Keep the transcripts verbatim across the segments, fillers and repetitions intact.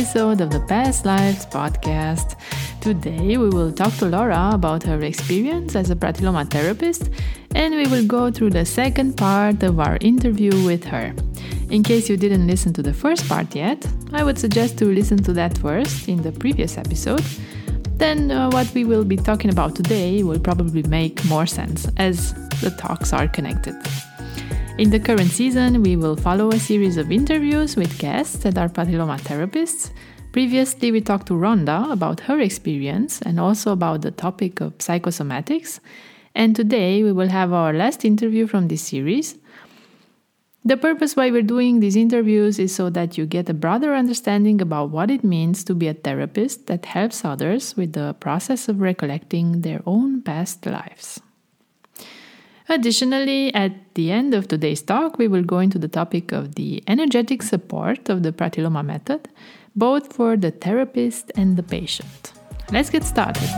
episode of the Past Lives podcast. Today we will talk to Laura about her experience as a pratiloma therapist, and we will go through the second part of our interview with her. In case you didn't listen to the first part yet, I would suggest to listen to that first in the previous episode. Then uh, what we will be talking about today will probably make more sense, as the talks are connected. In the current season, we will follow a series of interviews with guests that are pratiloma therapists. Previously, we talked to Rhonda about her experience and also about the topic of psychosomatics. And today, we will have our last interview from this series. The purpose why we're doing these interviews is so that you get a broader understanding about what it means to be a therapist that helps others with the process of recollecting their own past lives. Additionally, at the end of today's talk, we will go into the topic of the energetic support of the pratiloma method, both for the therapist and the patient. Let's get started.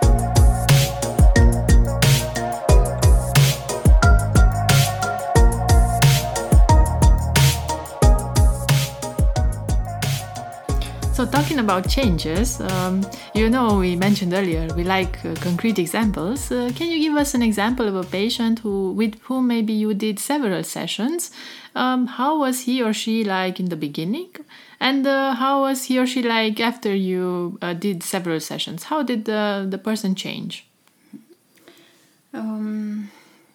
So talking about changes, um, you know, we mentioned earlier, we like uh, concrete examples. Uh, can you give us an example of a patient who, with whom maybe you did several sessions? Um, how was he or she like in the beginning? And uh, how was he or she like after you uh, did several sessions? How did the, the person change? Um...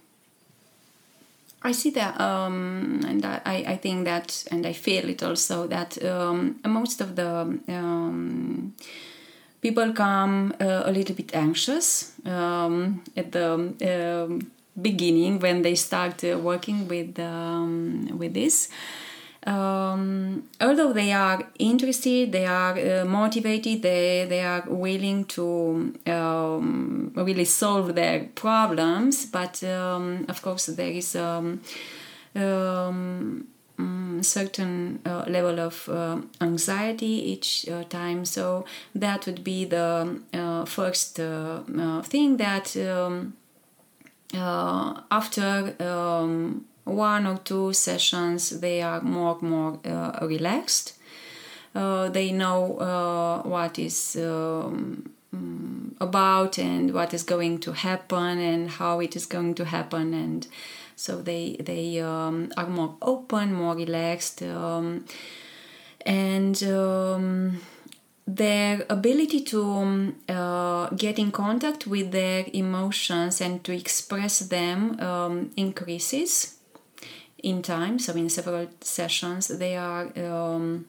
I see that, um, and I, I think that, and I feel it also, that um, most of the um, people come uh, a little bit anxious um, at the um beginning when they start uh, working with um, with this. Um, although they are interested, they are uh, motivated, they, they are willing to um, really solve their problems, but um, of course there is um, um, um, certain uh, level of uh, anxiety each uh, time, so that would be the uh, first uh, uh, thing that um, uh, after um, one or two sessions, they are more more uh, relaxed. Uh, they know uh, what is um, about and what is going to happen and how it is going to happen, and so they they um, are more open, more relaxed, um, and um, their ability to uh, get in contact with their emotions and to express them um, increases in time. So in several sessions they are um,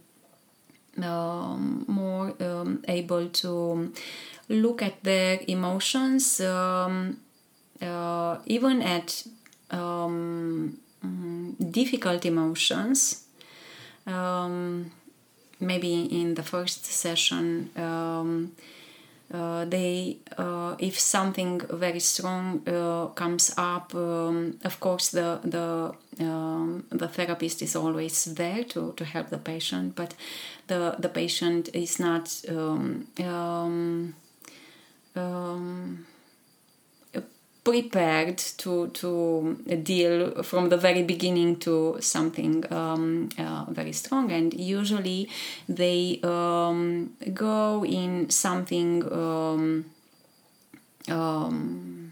um, more um, able to look at their emotions, um, uh, even at um, difficult emotions. Um, maybe in the first session um, Uh, they, uh, if something very strong uh, comes up, um, of course the the um, the therapist is always there to, to help the patient, but the the patient is not um, um, um, prepared to to deal from the very beginning to something um, uh, very strong, and usually they um, go in something um, um,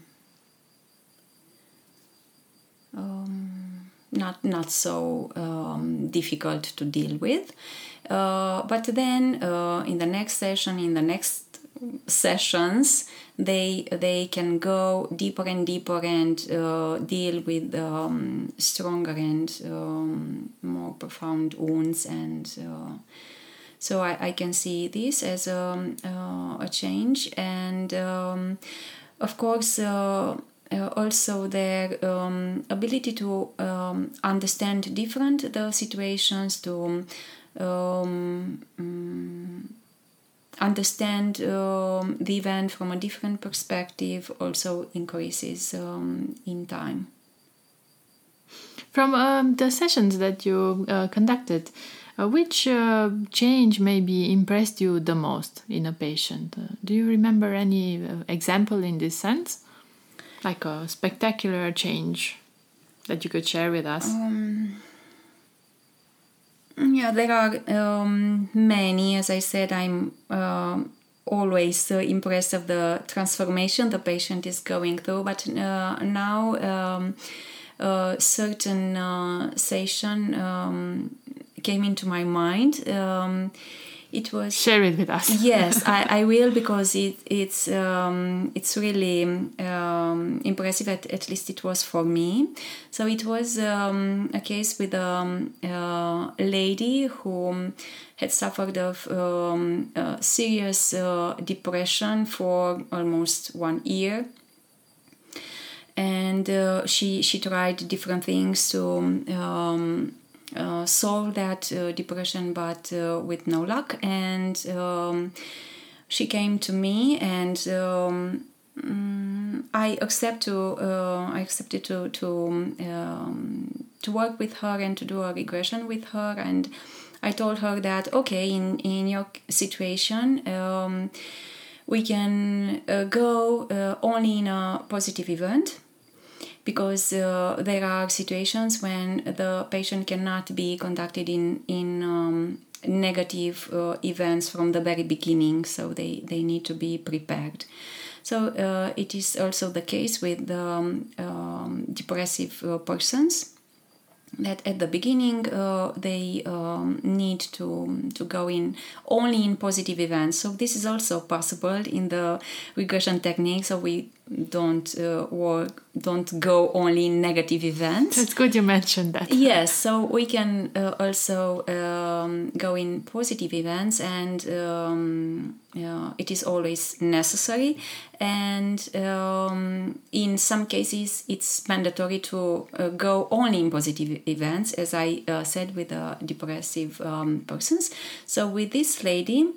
um, not not so um, difficult to deal with, uh, but then uh, in the next session, in the next sessions, they they can go deeper and deeper and uh, deal with um, stronger and um, more profound wounds, and uh, so I, I can see this as a, uh, a change, and um, of course uh, uh, also their um, ability to um, understand different the situations, to um, um, understand um, the event from a different perspective also increases um, in time. From um, the sessions that you uh, conducted, uh, which uh, change maybe impressed you the most in a patient? Uh, do you remember any uh, example in this sense? Like a spectacular change that you could share with us? Um, Yeah, there are um, many. As I said, I'm uh, always uh, impressed of the transformation the patient is going through. But uh, now, um, a certain uh, session um, came into my mind. Um, it was share it with us. Yes, I, I will, because it it's um, it's really um, impressive. At, at least it was for me. So it was um, a case with um, uh, a lady who had suffered of um, uh, serious uh, depression for almost one year. And uh, she she tried different things to um, uh, solve that uh, depression, but uh, with no luck. And um, she came to me, and um, I accept to uh, I accepted to to um, to work with her and to do a regression with her. And I told her that okay, in in your situation. Um, we can uh, go uh, only in a positive event, because uh, there are situations when the patient cannot be conducted in in um, negative uh, events from the very beginning, so they, they need to be prepared. So uh, it is also the case with the um, um, depressive uh, persons, that at the beginning uh, they um, need to to go in only in positive events. So this is also possible in the regression technique. So we don't uh, work, don't go only in negative events. It's good you mentioned that. Yes, so we can uh, also um, go in positive events, and um, yeah, it is always necessary. And um, in some cases, it's mandatory to uh, go only in positive events, as I uh, said with the depressive um, persons. So with this lady,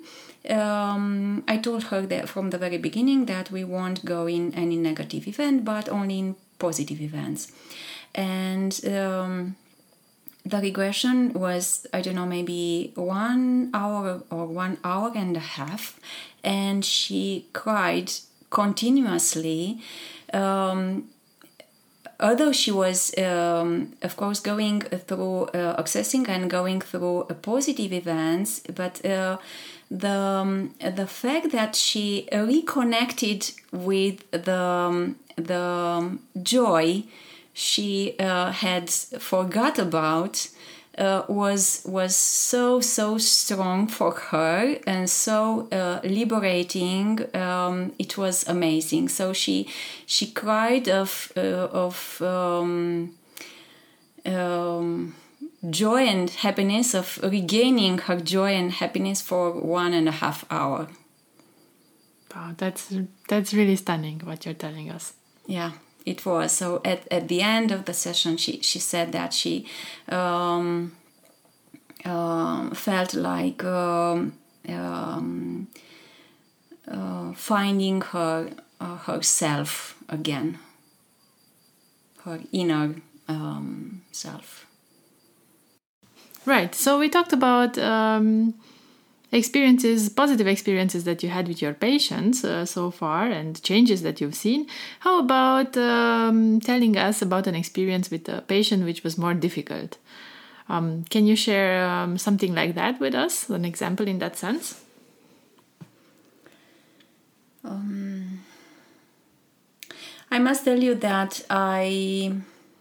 um, I told her that from the very beginning that we won't go in any negative event, but only in positive events. And um, the regression was, I don't know, maybe one hour or one hour and a half, and she cried continuously. Um, although she was, um, of course, going through uh, accessing and going through uh, positive events, but uh, the um, the fact that she reconnected with the um, the um, joy she uh, had forgot about uh, was was so so strong for her, and so uh, liberating. Um, it was amazing. So she she cried of uh, of um, um, joy and happiness, of regaining her joy and happiness for one and a half hour. Wow, that's that's really stunning what you're telling us. Yeah. It was. So at, at the end of the session, she, she said that she um, uh, felt like um, um, uh, finding her uh, herself again, her inner um, self. Right. So we talked about um, experiences, positive experiences that you had with your patients uh, so far, and changes that you've seen. How about um, telling us about an experience with a patient which was more difficult? Um, can you share um, something like that with us, an example in that sense? Um, I must tell you that I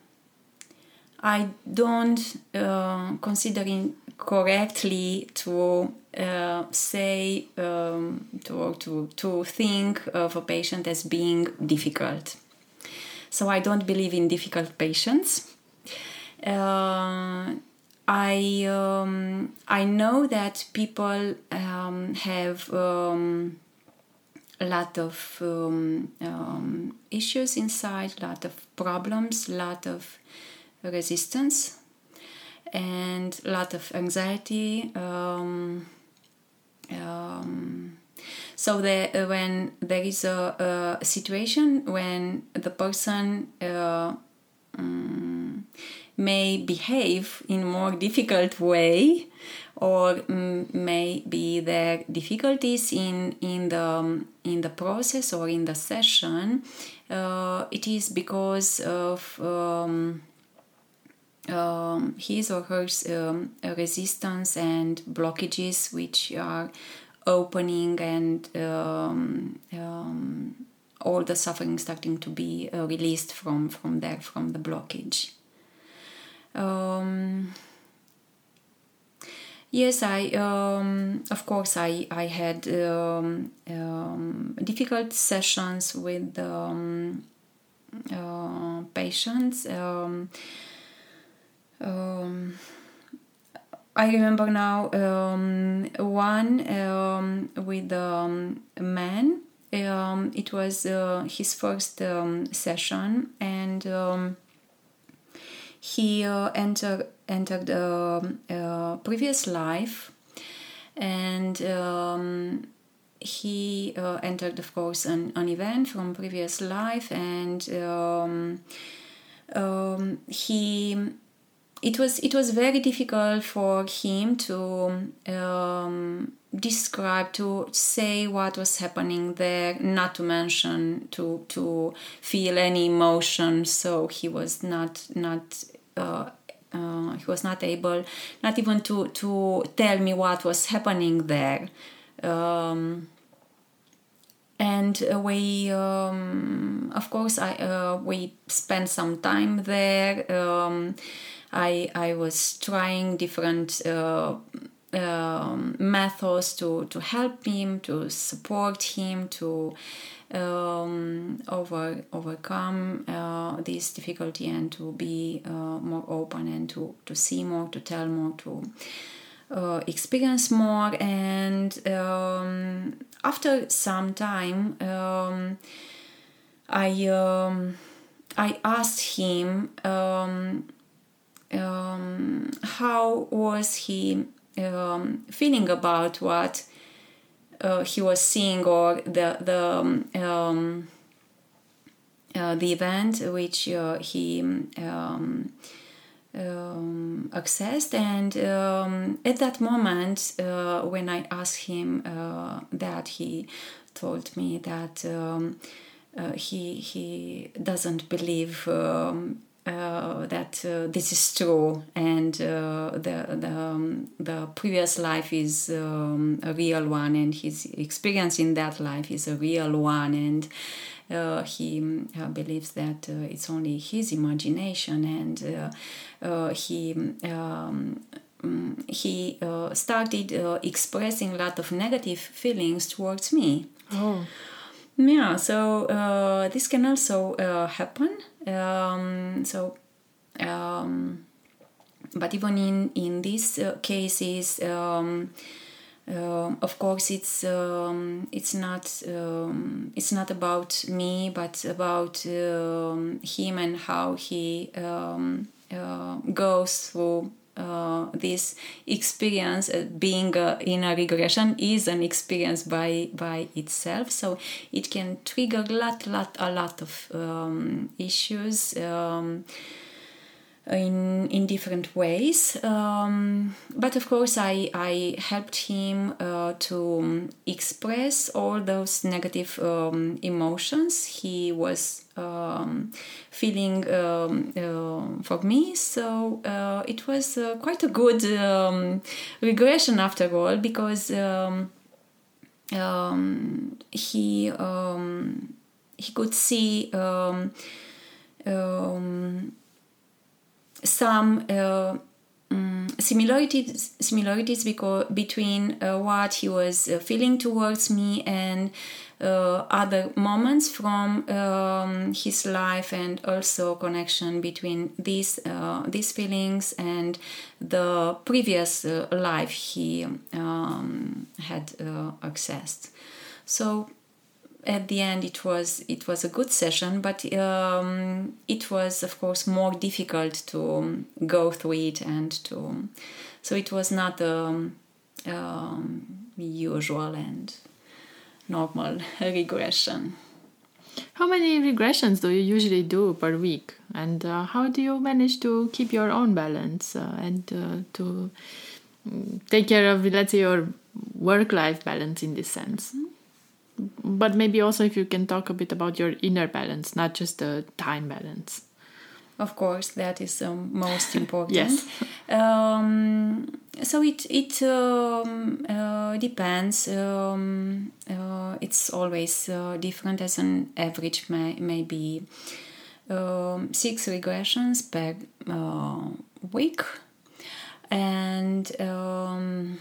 I don't uh, consider it correctly to uh, say um, to, to to think of a patient as being difficult. So I don't believe in difficult patients. Uh, I um, I know that people um, have um, a lot of um, um, issues inside, a lot of problems, a lot of resistance, and a lot of anxiety. Um, um, so that uh, when there is a, a situation when the person uh, um, may behave in a more difficult way, or um, may be there difficulties in in the um, in the process or in the session, uh, it is because of um, um, his or her um, resistance and blockages which are opening, and um, um, all the suffering starting to be uh, released from from there, from the blockage. Um, yes, I um, of course I I had um, um, difficult sessions with um, uh, patients. Um, um, I remember now um, one um, with um, a man. Um, it was uh, his first um, session, and um, he uh, entered entered a, a previous life, and um, he uh, entered, of course, an, an event from previous life, and um, um, he. It was it was very difficult for him to um, describe, to say what was happening there, not to mention to to feel any emotion. So he was not not uh, uh, he was not able, not even to to tell me what was happening there. Um, And uh, we, um, of course, I uh, we spent some time there. Um, I I was trying different uh, um, methods to to help him, to support him, to um, over overcome uh, this difficulty, and to be uh, more open, and to to see more, to tell more, to uh, experience more. And um, after some time, um, I um, I asked him um, um, how was he um, feeling about what uh, he was seeing, or the the um, uh, the event which uh, he um, um, accessed. And um, at that moment, uh, when I asked him uh, that, he told me that um, uh, he he doesn't believe um, uh, that uh, this is true, and uh, the the um, the previous life is um, a real one, and his experience in that life is a real one, and Uh, he uh, believes that uh, it's only his imagination, and uh, uh, he um, he uh, started uh, expressing a lot of negative feelings towards me. Oh, yeah. So uh, this can also uh, happen. Um, so, um, but even in in these uh, cases. Um, Uh, of course, it's um, it's not um, it's not about me, but about um, him, and how he um, uh, goes through uh, this experience. Uh, being uh, in a regression is an experience by by itself, so it can trigger a lot, lot, a lot of um, issues. Um, in in different ways, um, but of course I, I helped him uh, to express all those negative um, emotions he was um, feeling um, uh, for me. So uh, it was uh, quite a good um, regression after all, because um, um, he um, he could see um, um, some uh, um, similarities similarities because between uh, what he was uh, feeling towards me, and uh, other moments from um, his life, and also connection between these uh, these feelings and the previous uh, life he um, had uh, accessed. So at the end, it was it was a good session, but um, it was, of course, more difficult to go through it, and to so it was not um, um, usual and normal regression. How many regressions do you usually do per week, and uh, how do you manage to keep your own balance uh, and uh, to take care of, let's say, your work-life balance in this sense? Mm-hmm. But maybe also if you can talk a bit about your inner balance, not just the time balance. of course, that is um, most important. Yes. Um, so it it um, uh, depends. Um, uh, it's always uh, different. As an average, may maybe um, six regressions per uh, week, and um,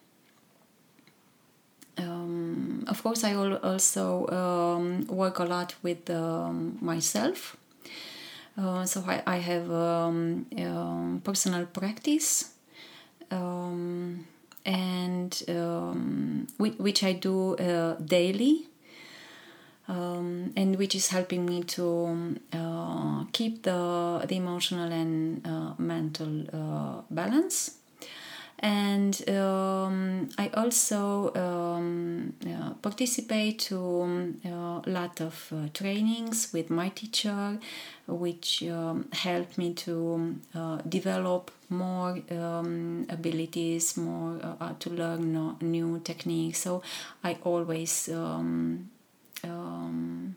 um, of course, I will also um, work a lot with um, myself. Uh, so I, I have um, um, personal practice, um, and um, which, which I do uh, daily, um, and which is helping me to uh, keep the the emotional and uh, mental uh, balance. And um, I also um, uh, participate to uh, a lot of uh, trainings with my teacher, which um, help me to uh, develop more um, abilities, more uh, to learn no, new techniques. So I always um, um,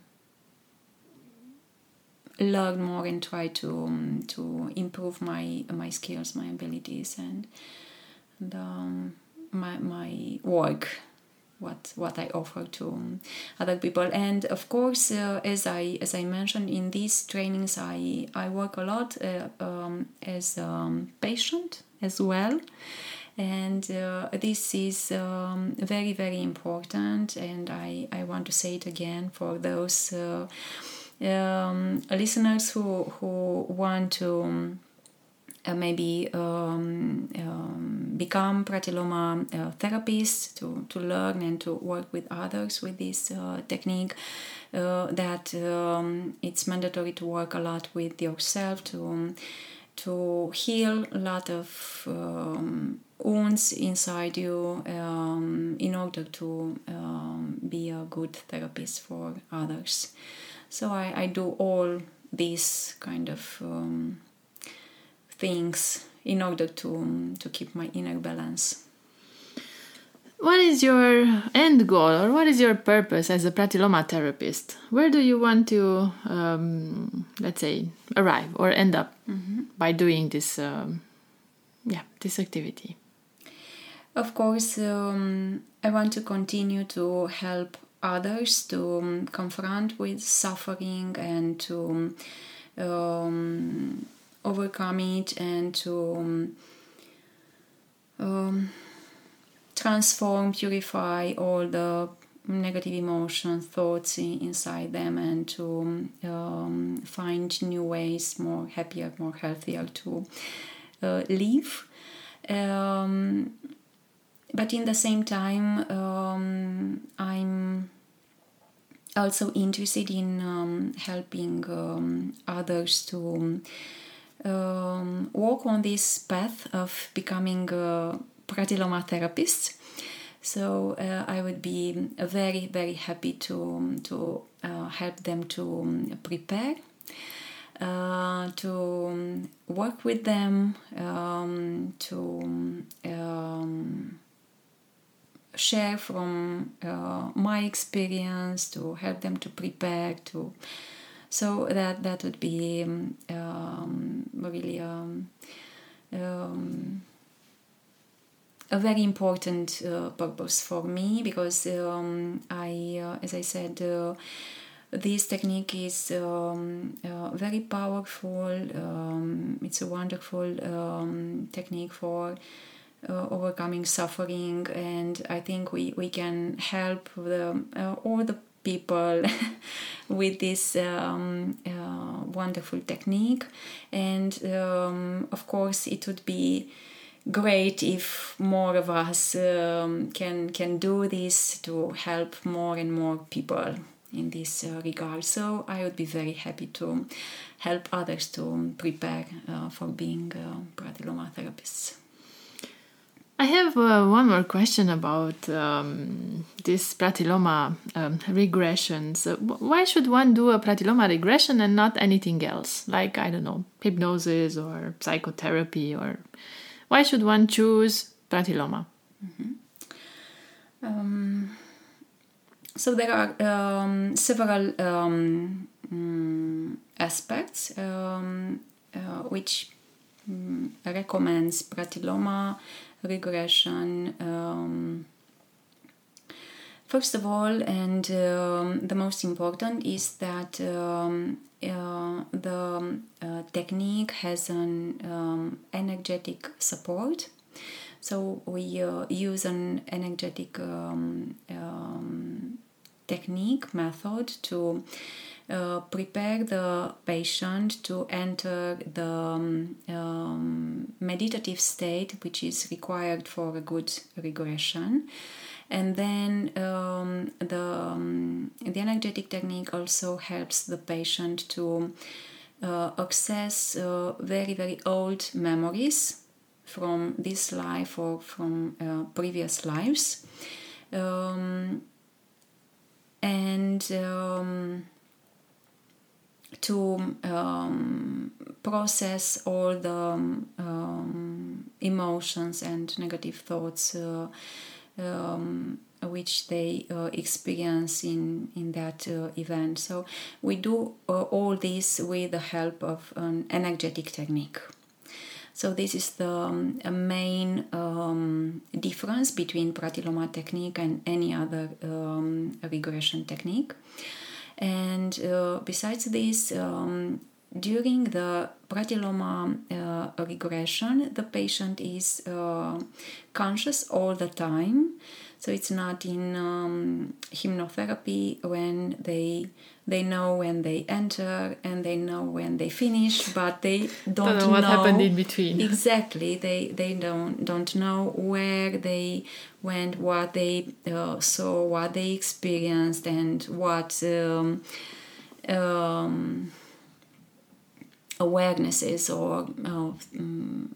learn more and try to um, to improve my my skills, my abilities, and. And, um, my my work, what what I offer to um, other people, and of course, uh, as I as I mentioned in these trainings, I I work a lot uh, um, as a um, patient as well, and uh, this is um, very very important. And I I want to say it again for those uh, um, listeners who who want to. Um, Uh, maybe um, um, become Pratiloma uh, therapists to, to learn and to work with others with this uh, technique, uh, that um, it's mandatory to work a lot with yourself to, um, to heal a lot of um, wounds inside you um, in order to um, be a good therapist for others. So I, I do all these kind of um, things in order to um, to keep my inner balance. What is your end goal, or what is your purpose as a Pratiloma therapist? Where do you want to, um, let's say, arrive or end up mm-hmm. by doing this, um, yeah, this activity? Of course, um, I want to continue to help others to um, confront with suffering and to um, overcome it, and to um, um, transform, purify all the negative emotions, thoughts inside them, and to um, find new ways, more happier, more healthier to uh, live. Um, but in the same time, um, I'm also interested in um, helping um, others to Um, walk on this path of becoming a Pratiloma therapist. So uh, I would be very very happy to to uh, help them to prepare, uh, to work with them, um, to um, share from uh, my experience, to help them to prepare, to So that that would be um, really um, um, a very important uh, purpose for me, because um, I, uh, as I said, uh, this technique is um, uh, very powerful. Um, it's a wonderful um, technique for uh, overcoming suffering, and I think we, we can help the, uh, all the people with this um, uh, wonderful technique. And um, of course it would be great if more of us um, can can do this to help more and more people in this uh, regard. So I would be very happy to help others to prepare uh, for being uh, Pratiloma therapists. I have uh, one more question about um, this Pratiloma um, regressions. Uh, why should one do a Pratiloma regression and not anything else? Like, I don't know, hypnosis or psychotherapy, or why should one choose Pratiloma? Mm-hmm. Um, so there are um, several um, um, aspects um, uh, which um, recommends Pratiloma regression. Um, first of all, and um, the most important, is that um, uh, the uh, technique has an um, energetic support. So we uh, use an energetic um, um, technique method to uh, prepare the patient to enter the um, um, meditative state, which is required for a good regression. And then um, the um, the energetic technique also helps the patient to uh, access uh, very very old memories from this life or from uh, previous lives, um, and um, to um, process all the um, emotions and negative thoughts uh, um, which they uh, experience in, in that uh, event. So we do uh, all this with the help of an energetic technique. So this is the um, a main um, difference between Pratiloma technique and any other um, regression technique. And uh, besides this, um, during the Pratiloma uh, regression, the patient is uh, conscious all the time. So it's not in um, hypnotherapy when they they know when they enter and they know when they finish, but they don't, don't know know what happened in between. Exactly, they they don't don't know where they went, what they uh, saw, what they experienced, and what um, um, awarenesses or. Uh, um,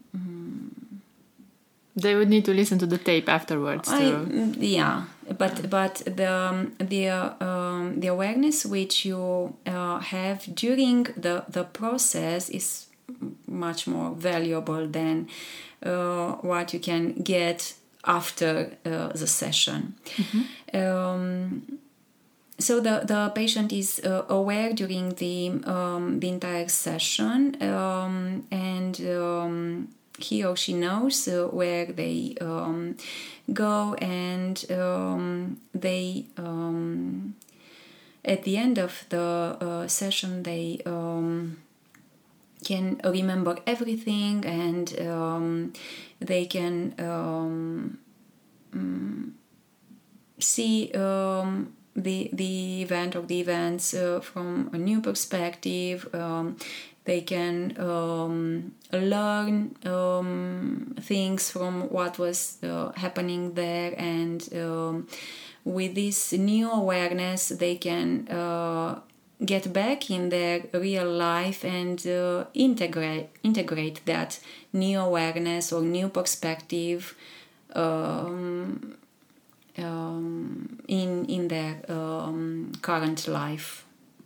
They would need to listen to the tape afterwards. I, To... yeah, but yeah. but the um, the um, the awareness which you uh, have during the the process is much more valuable than uh, what you can get after uh, the session. Mm-hmm. Um, so the, the patient is uh, aware during the um, the entire session, um, and um, he or she knows uh, where they um, go, and um, they um, at the end of the uh, session they um, can remember everything, and um, they can um, um, see um, the the event or the events uh, from a new perspective. Um, they can um, learn um, things from what was uh, happening there, and um, with this new awareness they can uh, get back in their real life and uh, integrate integrate that new awareness or new perspective um, um, in in their um, current life.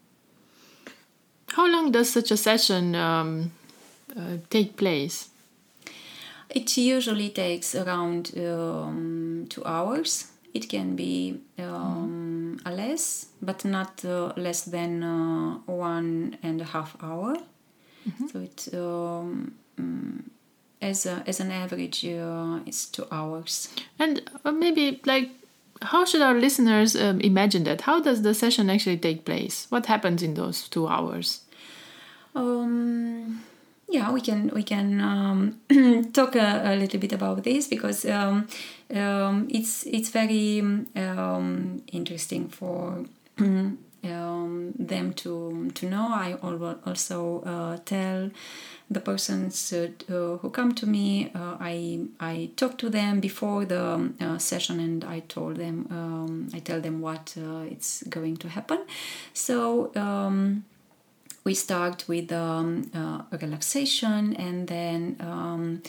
How long does such a session um, uh, take place? It usually takes around um, two hours. It can be um, mm. less, but not uh, less than uh, one and a half hour. Mm-hmm. So it, um, um, as a, as an average, uh, it's two hours. And uh, maybe like, how should our listeners um, imagine that? How does the session actually take place? What happens in those two hours? Um, yeah, we can we can um, talk a, a little bit about this, because um, um, it's it's very um, interesting for um, them to to know. I also uh, tell the persons uh, who come to me, uh, I I talk to them before the uh, session, and I told them um, I tell them what uh, it's going to happen. So um, we start with um, uh, a relaxation, and then um,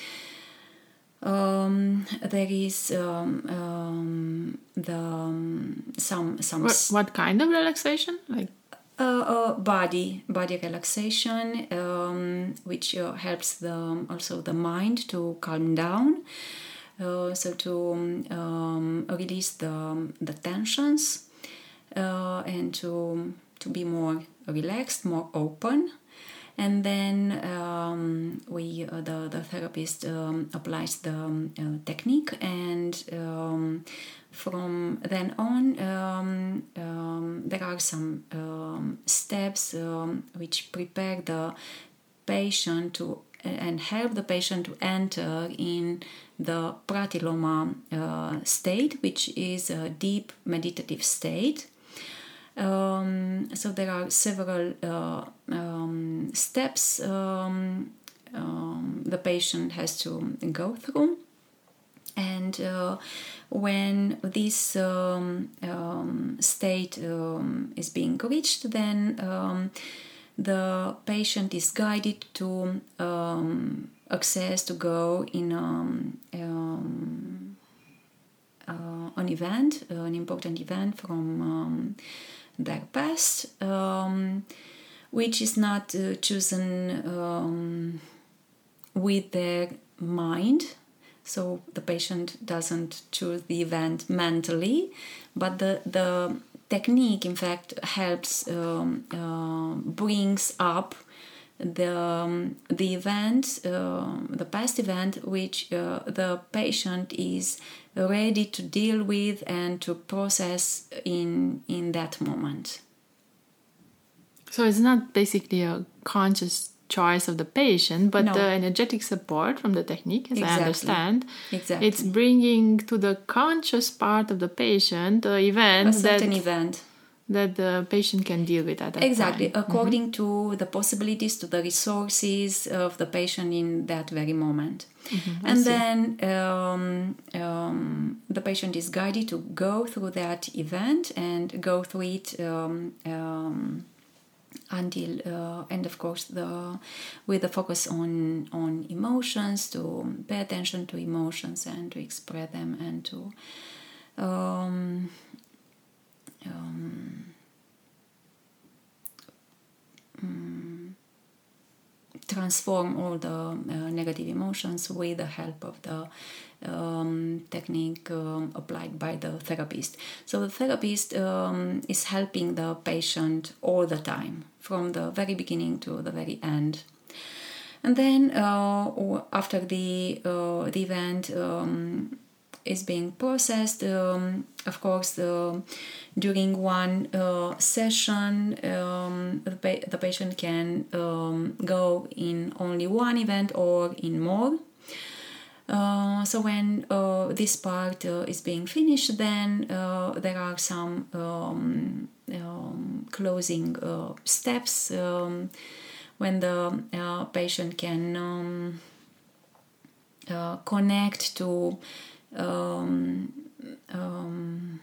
um, there is um, um, the um, some some what, what kind of relaxation? Like. Uh, uh, body body relaxation, um, which uh, helps the also the mind to calm down, uh, so to um, release the the tensions uh, and to to be more relaxed, more open. And then um, we, uh, the, the therapist um, applies the um, uh, technique, and um, from then on, um, um, there are some um, steps um, which prepare the patient to and help the patient to enter in the Pratiloma uh, state, which is a deep meditative state. Um, so there are several uh, um, steps um, um, the patient has to go through. And uh, when this um, um, state um, is being reached, then um, the patient is guided to um, access, to go in um, um, uh, an event, uh, an important event from um, their past, um, which is not uh, chosen um, with their mind. So the patient doesn't choose the event mentally, but the, the technique, in fact, helps, um, uh, brings up the, um, the event, uh, the past event, which uh, the patient is ready to deal with and to process in, in that moment. So it's not basically a conscious choice of the patient, but No. the energetic support from the technique, as Exactly. I understand. Exactly. It's bringing to the conscious part of the patient the event A certain that, event. that the patient can deal with at that Exactly, time. according mm-hmm. to the possibilities, to the resources of the patient in that very moment. Mm-hmm. And then um, um, the patient is guided to go through that event and go through it um, um, until uh, and of course the with the focus on on emotions, to pay attention to emotions and to express them and to um, um, um, transform all the uh, negative emotions with the help of the um, technique um, applied by the therapist. So the therapist um, is helping the patient all the time, from the very beginning to the very end. And then uh, after the, uh, the event um, is being processed, um, of course, uh, during one uh, session, um, the, pa- the patient can um, go in only one event or in more. Uh, so when uh, this part uh, is being finished, then uh, there are some um, um, closing uh, steps um, when the uh, patient can um, uh, connect to um, um,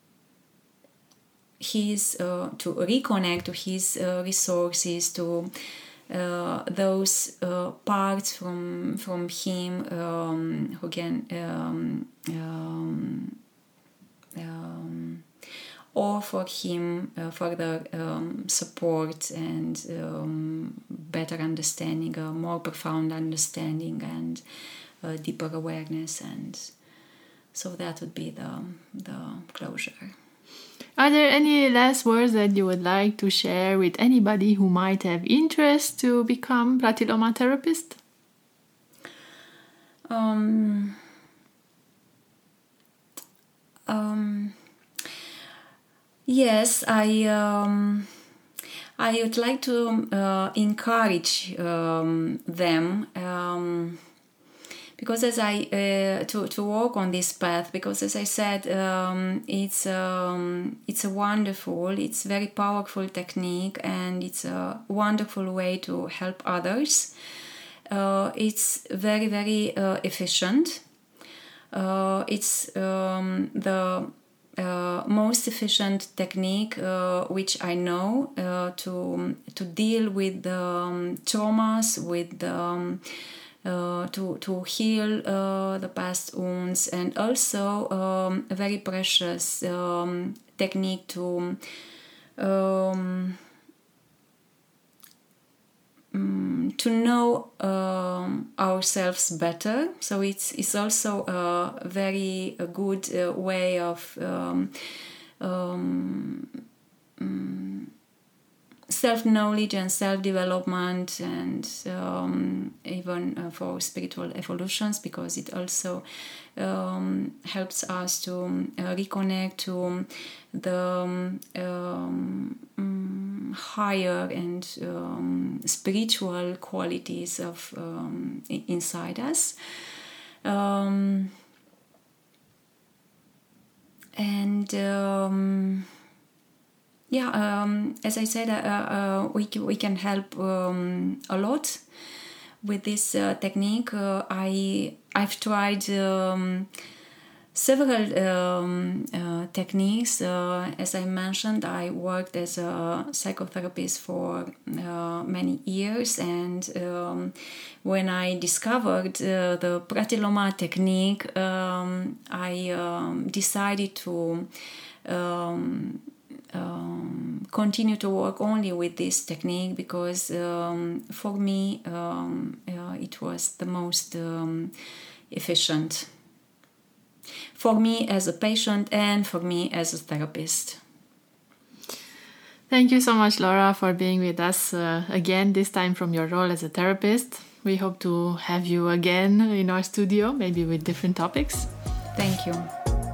his uh, to reconnect to his uh, resources, to uh, those uh, parts from from him um, who can um, um, um, offer him uh, further um, support and um, better understanding, a more profound understanding and uh, deeper awareness. And so that would be the the closure. Are there any last words that you would like to share with anybody who might have interest to become Pratiloma therapist? Um, um, yes, I um, I would like to uh, encourage um, them. Um, Because as I uh, to to walk on this path, because as I said, um, it's um, it's a wonderful, it's very powerful technique, and it's a wonderful way to help others. Uh, it's very very uh, efficient. Uh, it's um, the uh, most efficient technique uh, which I know uh, to to deal with the um, traumas, with the um, Uh, to to heal uh, the past wounds, and also um, a very precious um, technique to um, um, to know um, ourselves better. So it's it's also a very a good uh, way of um, um, um, self-knowledge and self-development, and um, even uh, for spiritual evolutions, because it also um, helps us to uh, reconnect to the um, um, higher and um, spiritual qualities of um, inside us. Um, and um, Yeah, um, as I said, uh, uh, we can, we can help um, a lot with this uh, technique. Uh, I I've tried um, several um, uh, techniques. Uh, as I mentioned, I worked as a psychotherapist for uh, many years, and um, when I discovered uh, the Pratiloma technique, um, I um, decided to Um, Um, continue to work only with this technique, because um, for me um, uh, it was the most um, efficient for me as a patient and for me as a therapist. Thank you so much, Laura, for being with us uh, again, this time from your role as a therapist. We hope to have you again in our studio, maybe with different topics. Thank you.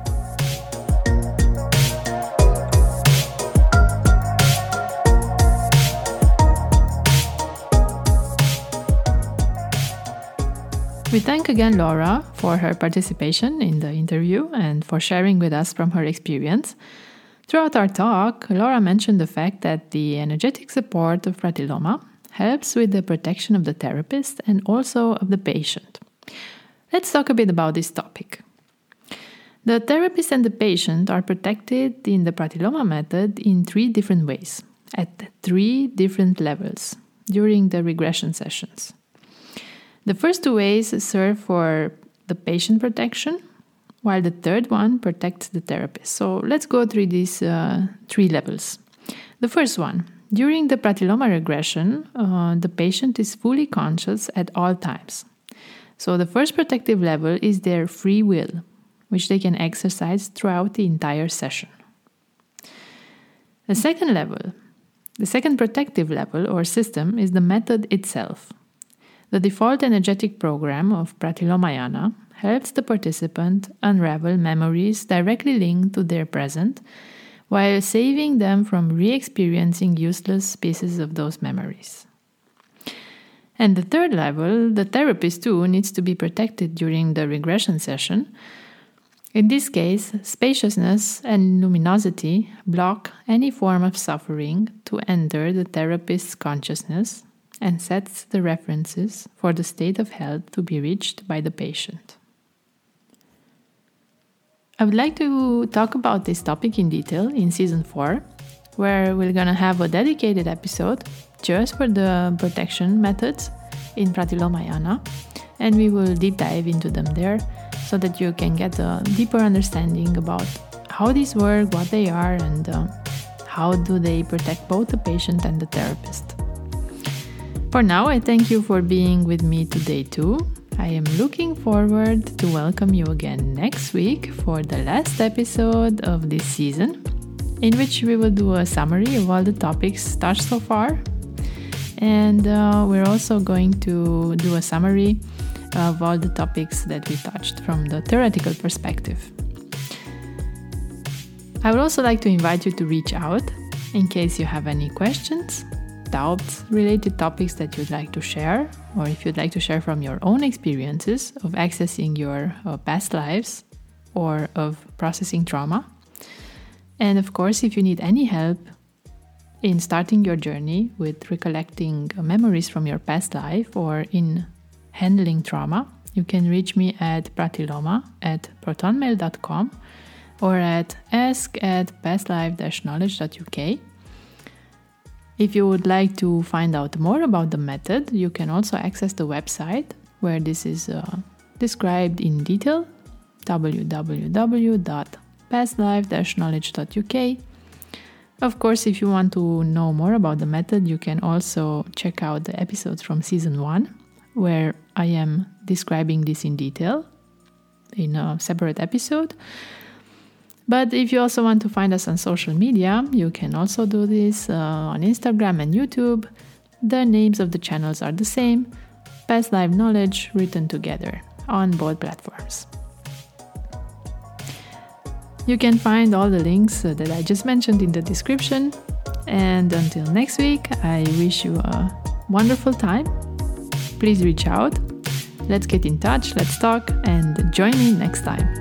We thank again Laura for her participation in the interview and for sharing with us from her experience. Throughout our talk, Laura mentioned the fact that the energetic support of Pratiloma helps with the protection of the therapist and also of the patient. Let's talk a bit about this topic. The therapist and the patient are protected in the Pratiloma method in three different ways, at three different levels, during the regression sessions. The first two ways serve for the patient protection, while the third one protects the therapist. So let's go through these uh, three levels. The first one, during the Pratiloma regression, uh, the patient is fully conscious at all times. So the first protective level is their free will, which they can exercise throughout the entire session. The second level, the second protective level or system, is the method itself. The default energetic program of Pratilomayana helps the participant unravel memories directly linked to their present, while saving them from re-experiencing useless pieces of those memories. And the third level, the therapist too needs to be protected during the regression session. In this case, spaciousness and luminosity block any form of suffering to enter the therapist's consciousness and sets the references for the state of health to be reached by the patient. I would like to talk about this topic in detail in season four, where we're going to have a dedicated episode just for the protection methods in Pratilomayana, and we will deep dive into them there so that you can get a deeper understanding about how these work, what they are, and uh, how do they protect both the patient and the therapist. For now, I thank you for being with me today too. I am looking forward to welcome you again next week for the last episode of this season, in which we will do a summary of all the topics touched so far. And uh, we're also going to do a summary of all the topics that we touched from the theoretical perspective. I would also like to invite you to reach out in case you have any questions, doubts, related topics that you'd like to share, or if you'd like to share from your own experiences of accessing your uh, past lives or of processing trauma. And of course, if you need any help in starting your journey with recollecting memories from your past life or in handling trauma, you can reach me at pratiloma at protonmail dot com or at ask at pastlife dash knowledge dot u k. If you would like to find out more about the method, you can also access the website where this is uh, described in detail, w w w dot pastlife dash knowledge dot u k. Of course, if you want to know more about the method, you can also check out the episodes from season one, where I am describing this in detail in a separate episode. But if you also want to find us on social media, you can also do this uh, on Instagram and YouTube. The names of the channels are the same, Past Life Knowledge written together on both platforms. You can find all the links uh, that I just mentioned in the description. And until next week, I wish you a wonderful time. Please reach out. Let's get in touch, let's talk, and join me next time.